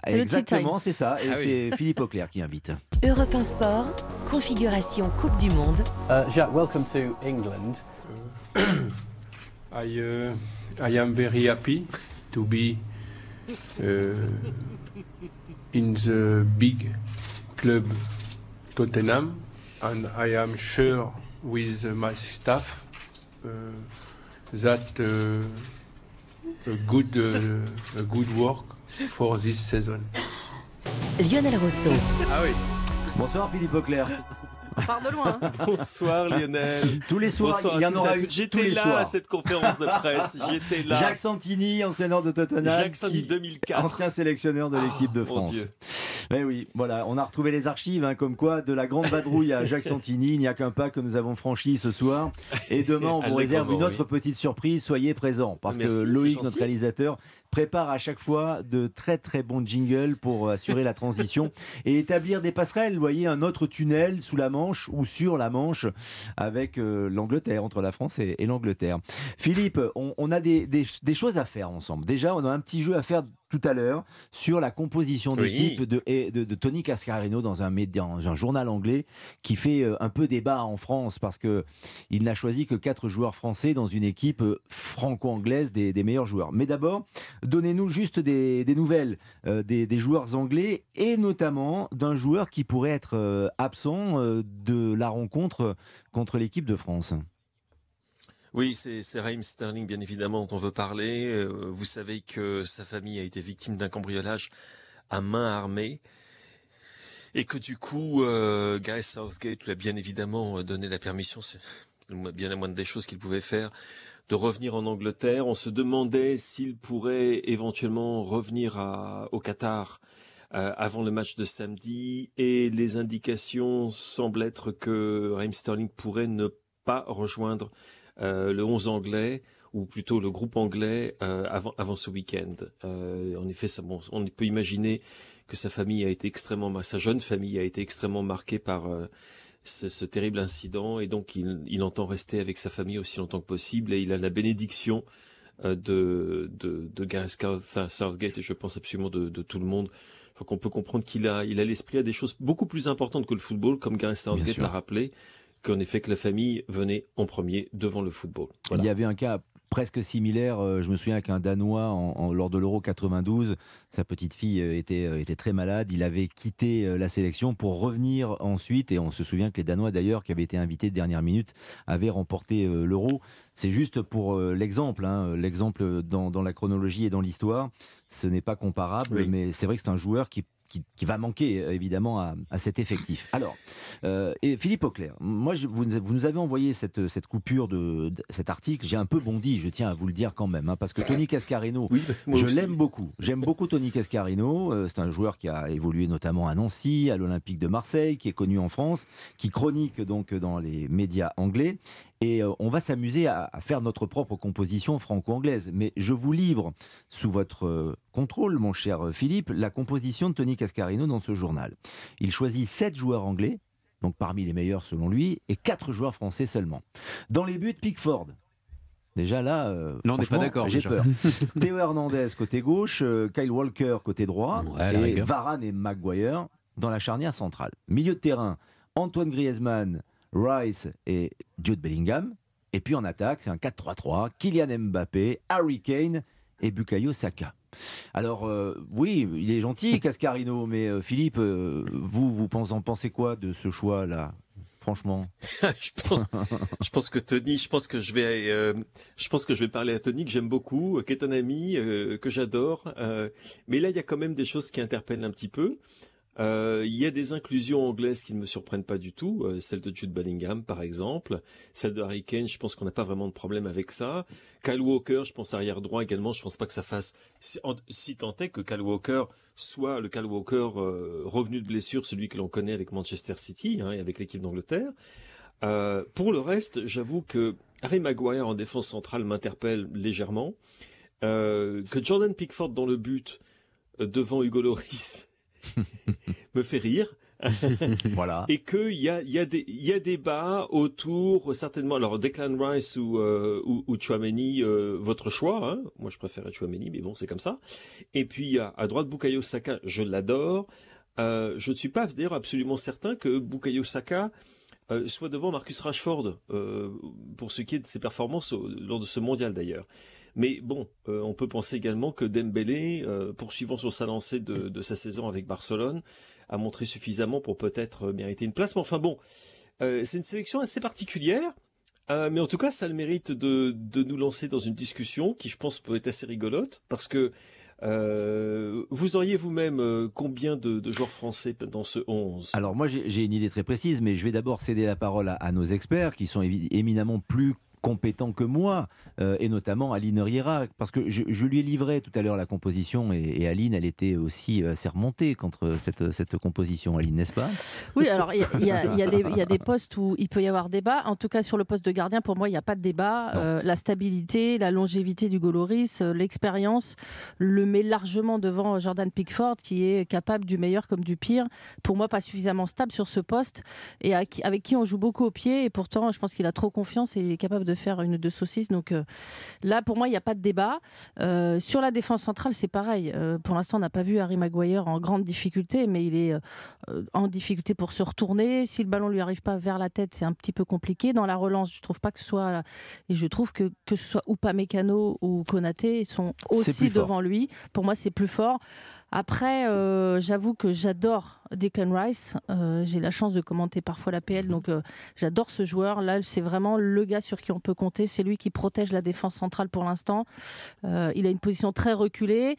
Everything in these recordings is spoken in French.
C'est le tea time. Exactement, c'est ça. Et c'est Philippe Auclair qui invite. Europe 1 Sport, configuration Coupe du Monde. Jacques, welcome to England. I am very happy to be in the big club Tottenham, and I am sure with my staff that a good work for this season. Lionel Rousseau. Ah oui. Bonsoir Philippe Auclair. On part de loin. Bonsoir Lionel. Tous les soirs, Bonsoir il y à en tous et aura à eu toutes. tous J'étais les là soirs. à cette conférence de presse. J'étais là. Jacques Santini, entraîneur de Tottenham. Jacques Santini 2004. Ancien sélectionneur de l'équipe de Mon France. Dieu. Mais oui, voilà, on a retrouvé les archives, comme quoi de la grande vadrouille à Jacques Santini, il n'y a qu'un pas que nous avons franchi ce soir. Et demain, on vous réserve une autre petite surprise. Soyez présents, parce Merci, que c'est Loïc, gentil. notre réalisateur, prépare à chaque fois de très très bons jingles pour assurer la transition et établir des passerelles. Vous voyez, un autre tunnel sous la Manche ou sur la Manche avec l'Angleterre, entre la France et l'Angleterre. Philippe, on a des choses à faire ensemble. Déjà, on a un petit jeu à faire tout à l'heure sur la composition d'équipe de Tony Cascarino dans un journal anglais qui fait un peu débat en France parce qu'il n'a choisi que 4 joueurs français dans une équipe franco-anglaise des meilleurs joueurs. Mais d'abord, donnez-nous juste des nouvelles des joueurs anglais et notamment d'un joueur qui pourrait être absent de la rencontre contre l'équipe de France. Oui, c'est Raheem Sterling, bien évidemment, dont on veut parler. Vous savez que sa famille a été victime d'un cambriolage à main armée. Et que du coup, Gareth Southgate lui a bien évidemment donné la permission, c'est bien la moindre des choses qu'il pouvait faire, de revenir en Angleterre. On se demandait s'il pourrait éventuellement revenir au Qatar avant le match de samedi. Et les indications semblent être que Raheem Sterling pourrait ne pas rejoindre le 11 anglais, ou plutôt le groupe anglais avant ce week-end. En effet, on peut imaginer que sa jeune famille a été extrêmement marquée par ce terrible incident, et donc il entend rester avec sa famille aussi longtemps que possible, et il a la bénédiction de Gareth Southgate, et je pense absolument de tout le monde. Donc on peut comprendre qu'il a l'esprit à des choses beaucoup plus importantes que le football, comme Gareth Southgate l'a rappelé, qu'en effet que la famille venait en premier devant le football. Voilà. Il y avait un cas presque similaire, je me souviens qu'un Danois lors de l'Euro 92, sa petite fille était très malade, il avait quitté la sélection pour revenir ensuite, et on se souvient que les Danois d'ailleurs, qui avaient été invités de dernière minute, avaient remporté l'Euro. C'est juste pour l'exemple, l'exemple dans la chronologie et dans l'histoire, ce n'est pas comparable, mais c'est vrai que c'est un joueur qui va manquer évidemment à cet effectif. Alors, et Philippe Auclair, moi vous nous avez envoyé cette coupure de cet article, j'ai un peu bondi, je tiens à vous le dire quand même, parce que Tony Cascarino, l'aime beaucoup. J'aime beaucoup Tony Cascarino, c'est un joueur qui a évolué notamment à Nancy, à l'Olympique de Marseille, qui est connu en France, qui chronique donc dans les médias anglais. Et on va s'amuser à faire notre propre composition franco-anglaise. Mais je vous livre, sous votre contrôle, mon cher Philippe, la composition de Tony Cascarino dans ce journal. Il choisit 7 joueurs anglais, donc parmi les meilleurs selon lui, et 4 joueurs français seulement. Dans les buts, Pickford. Déjà là, non, on n'est pas d'accord. J'ai peur. Théo Hernandez côté gauche, Kyle Walker côté droit, et Varane et Maguire dans la charnière centrale. Milieu de terrain, Antoine Griezmann, Rice et Jude Bellingham. Et puis en attaque, c'est un 4-3-3, Kylian Mbappé, Harry Kane et Bukayo Saka. Alors, oui, il est gentil, Cascarino, mais Philippe, vous en pensez quoi de ce choix-là ? Franchement, je pense que Tony, je pense que je vais parler à Tony, que j'aime beaucoup, qui est un ami que j'adore. Mais là, il y a quand même des choses qui interpellent un petit peu. Il y a des inclusions anglaises qui ne me surprennent pas du tout, celle de Jude Bellingham par exemple, celle de Harry Kane, je pense qu'on n'a pas vraiment de problème avec ça. Kyle Walker, je pense arrière droit également, je pense pas que ça fasse, si tant est que Kyle Walker soit le Kyle Walker revenu de blessure, celui que l'on connaît avec Manchester City et avec l'équipe d'Angleterre. Pour le reste, j'avoue que Harry Maguire en défense centrale m'interpelle légèrement, que Jordan Pickford dans le but devant Hugo Lloris me fait rire. Voilà. Et qu'il y a débat autour, certainement, alors Declan Rice ou Tchouaméni, votre choix, hein. Moi je préfère Tchouaméni, mais bon, c'est comme ça. Et puis à droite, Bukayo Saka, je l'adore. Je ne suis pas d'ailleurs absolument certain que Bukayo Saka soit devant Marcus Rashford, pour ce qui est de ses performances lors de ce mondial d'ailleurs. Mais bon, on peut penser également que Dembélé, poursuivant sur sa lancée de sa saison avec Barcelone, a montré suffisamment pour peut-être mériter une place. Mais enfin bon, c'est une sélection assez particulière. Mais en tout cas, ça a le mérite de nous lancer dans une discussion qui, je pense, peut être assez rigolote, parce que vous auriez vous-même combien de joueurs français dans ce 11 ? Alors moi j'ai une idée très précise, mais je vais d'abord céder la parole à nos experts qui sont éminemment plus compétents que moi, et notamment Aline Riera, parce que je lui ai livré tout à l'heure la composition, et Aline, elle était aussi assez remontée contre cette composition, Aline, n'est-ce pas ? Oui, alors il y a des postes où il peut y avoir débat. En tout cas, sur le poste de gardien, pour moi, il n'y a pas de débat. La stabilité, la longévité d'Hugo Lloris, l'expérience le met largement devant Jordan Pickford, qui est capable du meilleur comme du pire. Pour moi, pas suffisamment stable sur ce poste, et avec qui on joue beaucoup au pied, et pourtant, je pense qu'il a trop confiance et il est capable de faire une ou deux saucisses. Donc là, pour moi, il n'y a pas de débat. Sur la défense centrale, c'est pareil. Pour l'instant, on n'a pas vu Harry Maguire en grande difficulté, mais il est en difficulté pour se retourner. Si le ballon lui arrive pas vers la tête, c'est un petit peu compliqué. Dans la relance, je trouve pas que ce soit... Et je trouve que ce soit Upamecano ou Konaté, ils sont aussi devant lui. Pour moi, c'est plus fort. Après, j'avoue que j'adore Declan Rice. J'ai la chance de commenter parfois la PL, donc j'adore ce joueur. Là, c'est vraiment le gars sur qui on peut compter. C'est lui qui protège la défense centrale pour l'instant. Il a une position très reculée.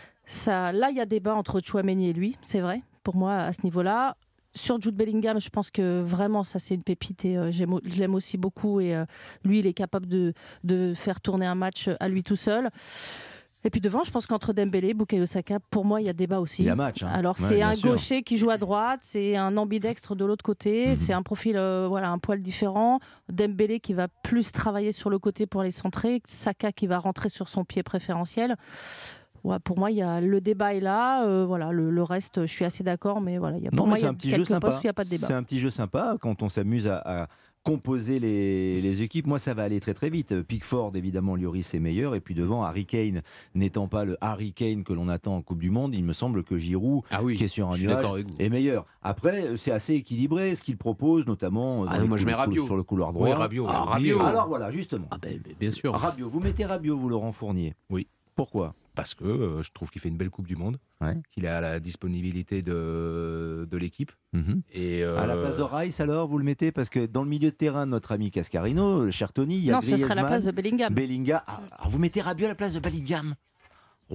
Là, il y a débat entre Tchouaméni et lui, c'est vrai, pour moi, à ce niveau-là. Sur Jude Bellingham, je pense que vraiment, ça, c'est une pépite, et je l'aime aussi beaucoup. Et lui, il est capable de faire tourner un match à lui tout seul. Et puis devant, je pense qu'entre Dembélé et Bukayo Saka, pour moi, il y a débat aussi. Il y a match. Hein. Alors, ouais, c'est un sûr. gaucher qui joue à droite, c'est un ambidextre de l'autre côté, c'est un profil, un poil différent. Dembélé qui va plus travailler sur le côté pour les centrer, Saka qui va rentrer sur son pied préférentiel. Ouais, pour moi, le débat est là. Le reste, je suis assez d'accord, mais voilà, pour moi, il y a quelques postes où il n'y a pas de débat. C'est un petit jeu sympa quand on s'amuse à composer les équipes. Moi, ça va aller très très vite. Pickford, évidemment, Lloris est meilleur, et puis devant, Harry Kane n'étant pas le Harry Kane que l'on attend en Coupe du Monde, il me semble que Giroud, qui est sur un nuage, est meilleur. Après, c'est assez équilibré ce qu'il propose, notamment moi je mets Rabiot sur le couloir droit. Oui, Rabiot. Alors voilà, justement. Bien sûr. Rabiot, vous mettez Rabiot, vous, Laurent Fournier. Oui. Pourquoi ? Parce que je trouve qu'il fait une belle Coupe du Monde, qu'il a la disponibilité de l'équipe. Et à la place de Rice, alors, vous le mettez ? Parce que dans le milieu de terrain de notre ami Cascarino, cher Tony, il y a Griezmann. Non, ce serait la place de Bellingham. Vous mettez Rabiot à la place de Bellingham ? Waouh !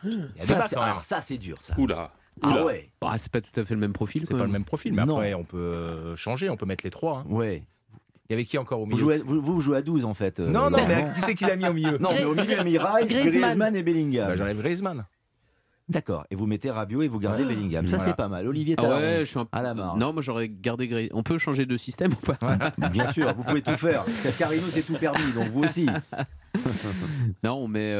Ça, c'est dur, ça. Oula. Ah ouais. C'est pas tout à fait le même profil. C'est pas le même profil, mais après, on peut changer, on peut mettre les trois. Hein. Ouais. Il y avait qui encore au milieu ? Vous jouez à 12 en fait. Non, mais qui c'est qu'il a mis au milieu ? Non, mais au milieu, il a mis Rice, Griezmann et Bellingham. J'enlève Griezmann. D'accord, et vous mettez Rabiot et vous gardez Bellingham. Ça, c'est pas mal. Olivier Talaron, à la marge. Non, moi j'aurais gardé Griezmann. On peut changer de système ou pas ? Bien sûr, vous pouvez tout faire. Cascarino, c'est tout permis, donc vous aussi. Non, mais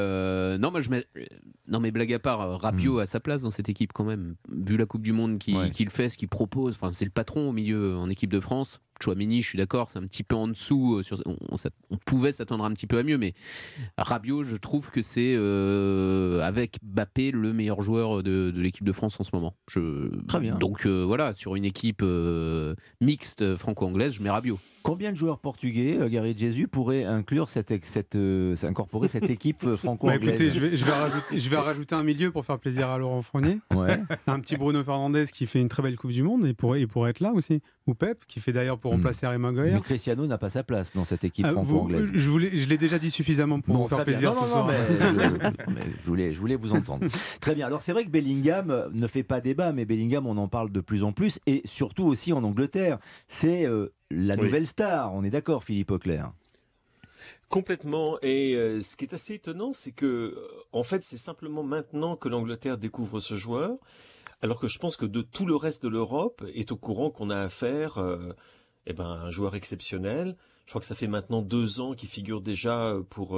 blague à part, Rabiot a sa place dans cette équipe quand même. Vu la Coupe du Monde qu'il fait, ce qu'il propose, c'est le patron au milieu en équipe de France. Tchouaméni, je suis d'accord, c'est un petit peu en dessous. On pouvait s'attendre un petit peu à mieux, mais Rabiot, je trouve que c'est avec Mbappé le meilleur joueur de l'équipe de France en ce moment. Très bien. Donc voilà, sur une équipe mixte franco-anglaise, je mets Rabiot. Combien de joueurs portugais, Gary Jesus, pourraient inclure incorporer cette équipe franco-anglaise ? Écoutez, je vais rajouter un milieu pour faire plaisir à Laurent Fournier. Ouais. Un petit Bruno Fernandes qui fait une très belle Coupe du Monde et pourrait être là aussi. Ou Pep, qui fait d'ailleurs pour remplacer Harry Maguire. Mais Cristiano n'a pas sa place dans cette équipe franco-anglaise. Je l'ai déjà dit suffisamment pour vous faire plaisir ce soir. Mais je voulais vous entendre. Très bien. Alors c'est vrai que Bellingham ne fait pas débat, mais Bellingham, on en parle de plus en plus, et surtout aussi en Angleterre. C'est la nouvelle star. On est d'accord, Philippe Auclair ? Complètement. Et ce qui est assez étonnant, c'est que, en fait, c'est simplement maintenant que l'Angleterre découvre ce joueur, alors que je pense que de tout le reste de l'Europe est au courant qu'on a affaire à un joueur exceptionnel. Je crois que ça fait maintenant 2 ans qu'il figure déjà pour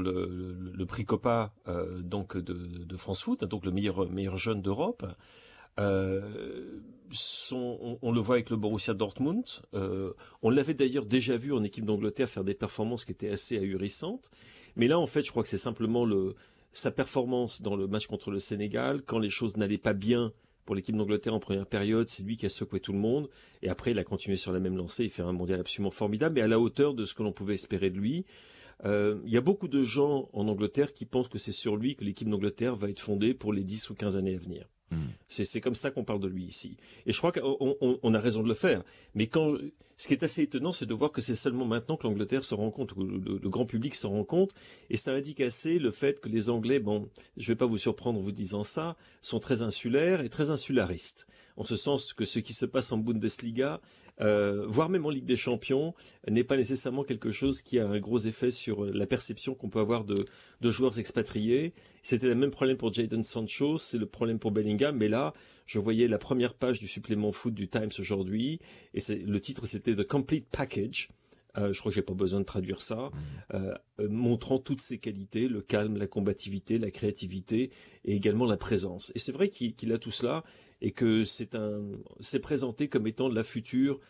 le prix Copa donc de France Foot, donc le meilleur jeune d'Europe. On le voit avec le Borussia Dortmund. On l'avait d'ailleurs déjà vu en équipe d'Angleterre faire des performances qui étaient assez ahurissantes. Mais là, en fait, je crois que c'est simplement sa performance dans le match contre le Sénégal. Quand les choses n'allaient pas bien pour l'équipe d'Angleterre en première période, c'est lui qui a secoué tout le monde. Et après, il a continué sur la même lancée. Il fait un mondial absolument formidable, mais à la hauteur de ce que l'on pouvait espérer de lui. Il y a beaucoup de gens en Angleterre qui pensent que c'est sur lui que l'équipe d'Angleterre va être fondée pour les 10 ou 15 années à venir. C'est comme ça qu'on parle de lui ici. Et je crois qu'on a raison de le faire. Mais ce qui est assez étonnant, c'est de voir que c'est seulement maintenant que l'Angleterre se rend compte, que le grand public se rend compte. Et ça indique assez le fait que les Anglais, bon, je ne vais pas vous surprendre en vous disant ça, sont très insulaires et très insularistes. En ce sens que ce qui se passe en Bundesliga, voire même en Ligue des Champions, n'est pas nécessairement quelque chose qui a un gros effet sur la perception qu'on peut avoir de joueurs expatriés. C'était le même problème pour Jadon Sancho, c'est le problème pour Bellingham, mais là, je voyais la première page du supplément foot du Times aujourd'hui, et le titre c'était The Complete Package. Je crois que j'ai pas besoin de traduire ça, montrant toutes ses qualités, le calme, la combativité, la créativité et également la présence. Et c'est vrai qu'il a tout cela et que c'est présenté comme étant la future,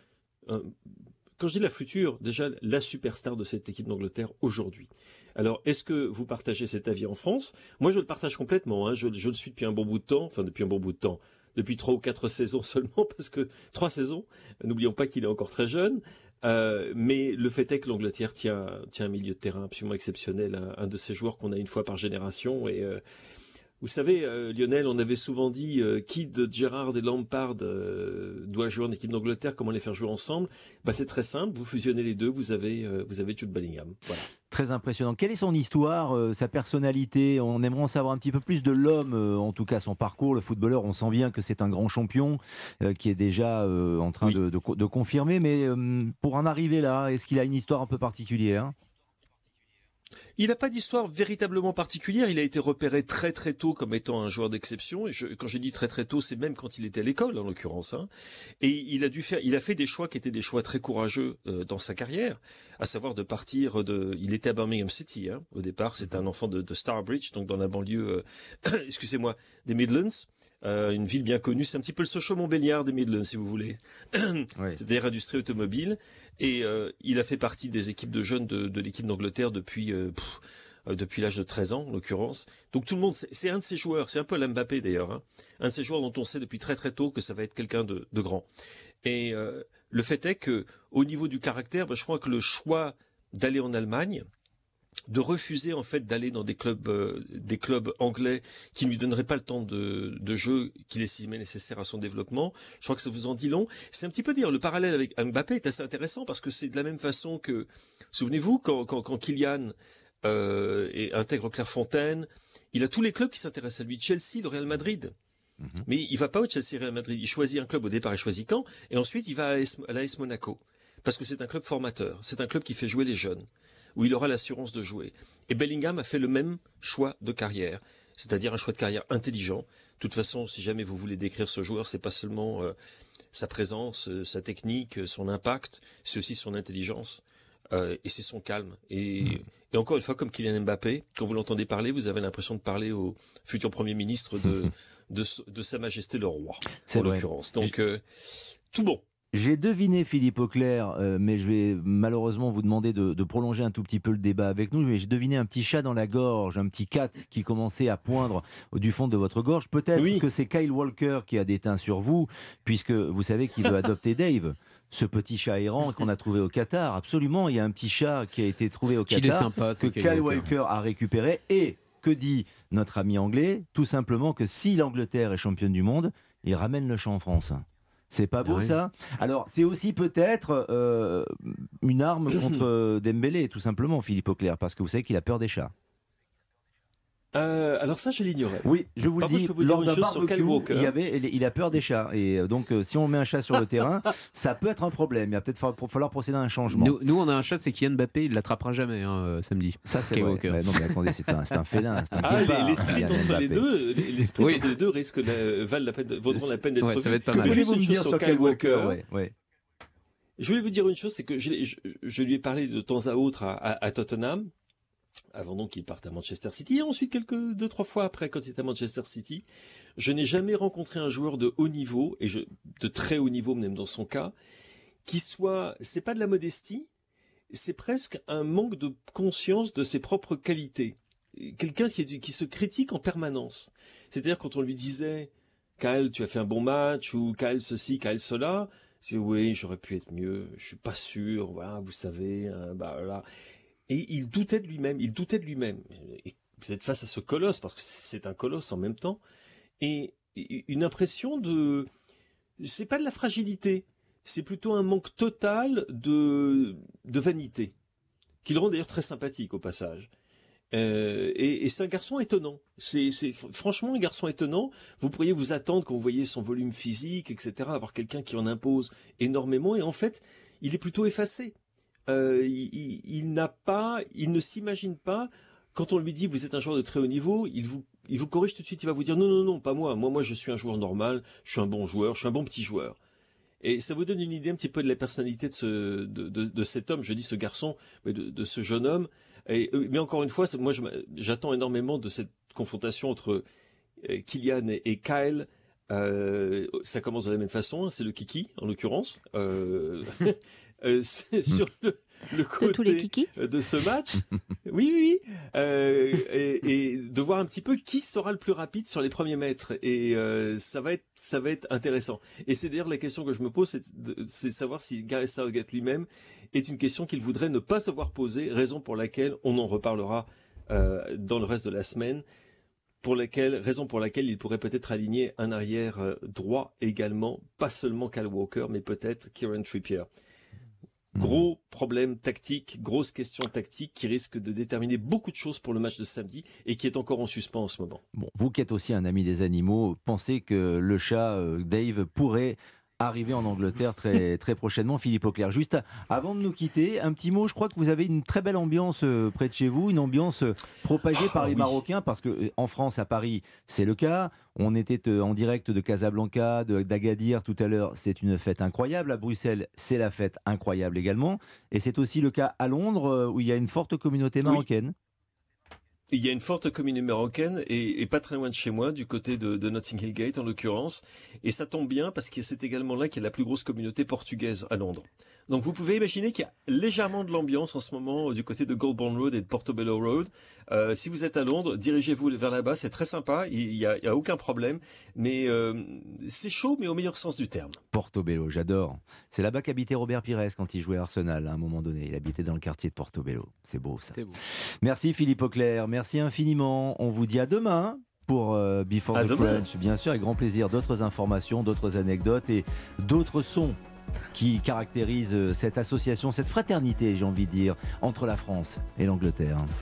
quand je dis la future, déjà la superstar de cette équipe d'Angleterre aujourd'hui. Alors, est-ce que vous partagez cet avis en France? Moi, je le partage complètement, hein. Je le suis depuis un bon bout de temps, depuis 3 ou 4 saisons seulement, parce que 3 saisons, n'oublions pas qu'il est encore très jeune. Mais le fait est que l'Angleterre tient un milieu de terrain absolument exceptionnel, un de ces joueurs qu'on a une fois par génération. Et vous savez, Lionel, on avait souvent dit Kidd, Gerrard et Lampard doivent jouer en équipe d'Angleterre, comment les faire jouer ensemble? C'est très simple, vous fusionnez les deux, vous avez Jude Bellingham. Voilà. Très impressionnant. Quelle est son histoire, sa personnalité? On aimerait en savoir un petit peu plus de l'homme, en tout cas son parcours. Le footballeur, on sent bien que c'est un grand champion qui est déjà en train de confirmer. Mais pour en arriver là, est-ce qu'il a une histoire un peu particulière? Il n'a pas d'histoire véritablement particulière. Il a été repéré très très tôt comme étant un joueur d'exception. Et quand j'ai dit très très tôt, c'est même quand il était à l'école en l'occurrence. Hein. Et il a fait des choix qui étaient des choix très courageux dans sa carrière, à savoir de partir il était à Birmingham City hein. Au départ. C'est un enfant de Starbridge, donc dans la banlieue, excusez-moi, des Midlands. Une ville bien connue, c'est un petit peu le Sochaux-Montbéliard des Midlands, si vous voulez. Oui. C'est-à-dire industrie automobile. Et il a fait partie des équipes de jeunes de l'équipe d'Angleterre depuis l'âge de 13 ans, en l'occurrence. Donc tout le monde, c'est un de ces joueurs, c'est un peu l'Mbappé d'ailleurs, hein, un de ces joueurs dont on sait depuis très très tôt que ça va être quelqu'un de grand. Et le fait est que au niveau du caractère, je crois que le choix d'aller en Allemagne, de refuser en fait d'aller dans des clubs anglais qui ne lui donneraient pas le temps de jeu qu'il estimait nécessaire à son développement. Je crois que ça vous en dit long. C'est un petit peu dire le parallèle avec Mbappé est assez intéressant parce que c'est de la même façon que, souvenez-vous, quand Kylian intègre Clairefontaine, il a tous les clubs qui s'intéressent à lui, Chelsea, le Real Madrid. Mais il va pas au Chelsea Real Madrid, il choisit un club au départ, il choisit Caen, et ensuite il va à l'AS Monaco. Parce que c'est un club formateur, c'est un club qui fait jouer les jeunes, où il aura l'assurance de jouer. Et Bellingham a fait le même choix de carrière, c'est-à-dire un choix de carrière intelligent. De toute façon, si jamais vous voulez décrire ce joueur, c'est pas seulement sa présence, sa technique, son impact, c'est aussi son intelligence. Et c'est son calme. Et encore une fois, comme Kylian Mbappé, quand vous l'entendez parler, vous avez l'impression de parler au futur Premier ministre de Sa Majesté le Roi, en l'occurrence. Donc, tout bon. J'ai deviné Philippe Auclair, mais je vais malheureusement vous demander de prolonger un tout petit peu le débat avec nous. Mais j'ai deviné un petit chat dans la gorge, un petit cat qui commençait à poindre du fond de votre gorge. Peut-être que c'est Kyle Walker qui a déteint sur vous, puisque vous savez qu'il veut adopter Dave. Ce petit chat errant qu'on a trouvé au Qatar. Absolument, il y a un petit chat qui a été trouvé au Qatar, sympa, que Kyle Walker a récupéré. Et que dit notre ami anglais? Tout simplement que si l'Angleterre est championne du monde, il ramène le chat en France. C'est pas beau ça? Alors c'est aussi peut-être une arme contre Dembélé, tout simplement, Philippe Auclair, parce que vous savez qu'il a peur des chats. Alors ça, je l'ignorais. Oui, je vous le dis, lors d'un barbecue, il a peur des chats. Et donc, si on met un chat sur le terrain, ça peut être un problème. Il va peut-être falloir procéder à un changement. Nous, on a un chat, c'est Kylian Mbappé, il ne l'attrapera jamais samedi. Ça, c'est vrai. Mais non, mais attendez, c'est un félin. L'esprit entre les deux vaudront la peine d'être vu. Ça va être pas mal. Que voulez-vous me dire sur Kyle Walker? Je voulais vous dire une chose, c'est que je lui ai parlé de temps à autre à Tottenham. avant donc qu'il parte à Manchester City, et ensuite 2-3 fois après quand il est à Manchester City. Je n'ai jamais rencontré un joueur de haut niveau, de très haut niveau même dans son cas, c'est pas de la modestie, c'est presque un manque de conscience de ses propres qualités. Quelqu'un qui se critique en permanence. C'est-à-dire quand on lui disait « Kyle, tu as fait un bon match » ou « Kyle ceci, Kyle cela », je dis « Oui, j'aurais pu être mieux, je suis pas sûr, voilà, vous savez, voilà. » Et il doutait de lui-même. Et vous êtes face à ce colosse, parce que c'est un colosse en même temps, et une impression c'est pas de la fragilité, c'est plutôt un manque total de vanité, qui le rend d'ailleurs très sympathique au passage. Et c'est un garçon étonnant. C'est franchement un garçon étonnant. Vous pourriez vous attendre quand vous voyez son volume physique, etc., avoir quelqu'un qui en impose énormément. Et en fait, il est plutôt effacé. Il ne s'imagine pas. Quand on lui dit vous êtes un joueur de très haut niveau, il vous corrige tout de suite. Il va vous dire non, pas moi. Moi, je suis un joueur normal. Je suis un bon joueur. Je suis un bon petit joueur. Et ça vous donne une idée un petit peu de la personnalité de cet homme. Je dis ce garçon, mais de ce jeune homme. Mais encore une fois, moi, j'attends énormément de cette confrontation entre Kylian et Kyle. Ça commence de la même façon, hein, c'est le kiki en l'occurrence. C'est sur le côté de tous les kikis de ce match. Oui. Et de voir un petit peu qui sera le plus rapide sur les premiers mètres. Et ça va être intéressant. Et c'est d'ailleurs la question que je me pose, c'est de savoir si Gareth Southgate lui-même est une question qu'il voudrait ne pas savoir poser, raison pour laquelle on en reparlera dans le reste de la semaine. Raison pour laquelle il pourrait peut-être aligner un arrière droit également, pas seulement Kyle Walker, mais peut-être Kieran Trippier. Gros problème tactique, grosse question tactique qui risque de déterminer beaucoup de choses pour le match de samedi et qui est encore en suspens en ce moment. Bon, vous qui êtes aussi un ami des animaux, pensez que le chat Dave pourrait arriver en Angleterre très, très prochainement, Philippe Auclair. Juste avant de nous quitter, un petit mot, je crois que vous avez une très belle ambiance près de chez vous, une ambiance propagée par les Marocains, parce qu'en France, à Paris, c'est le cas. On était en direct de Casablanca, d'Agadir tout à l'heure, c'est une fête incroyable. À Bruxelles, c'est la fête incroyable également. Et c'est aussi le cas à Londres, où il y a une forte communauté marocaine. Oui. Il y a une forte communauté marocaine et pas très loin de chez moi, du côté de Notting Hill Gate en l'occurrence. Et ça tombe bien parce que c'est également là qu'il y a la plus grosse communauté portugaise à Londres. Donc vous pouvez imaginer qu'il y a légèrement de l'ambiance en ce moment du côté de Goulburn Road et de Portobello Road. Si vous êtes à Londres, dirigez-vous vers là-bas, c'est très sympa, il y a aucun problème. Mais c'est chaud, mais au meilleur sens du terme. Portobello, j'adore. C'est là-bas qu'habitait Robert Pires quand il jouait à Arsenal à un moment donné. Il habitait dans le quartier de Portobello. C'est beau ça. C'est beau. Merci Philippe Auclair, merci infiniment. On vous dit à demain pour Before the Crunch. Bien sûr, avec grand plaisir. D'autres informations, d'autres anecdotes et d'autres sons qui caractérisent cette association, cette fraternité, j'ai envie de dire, entre la France et l'Angleterre.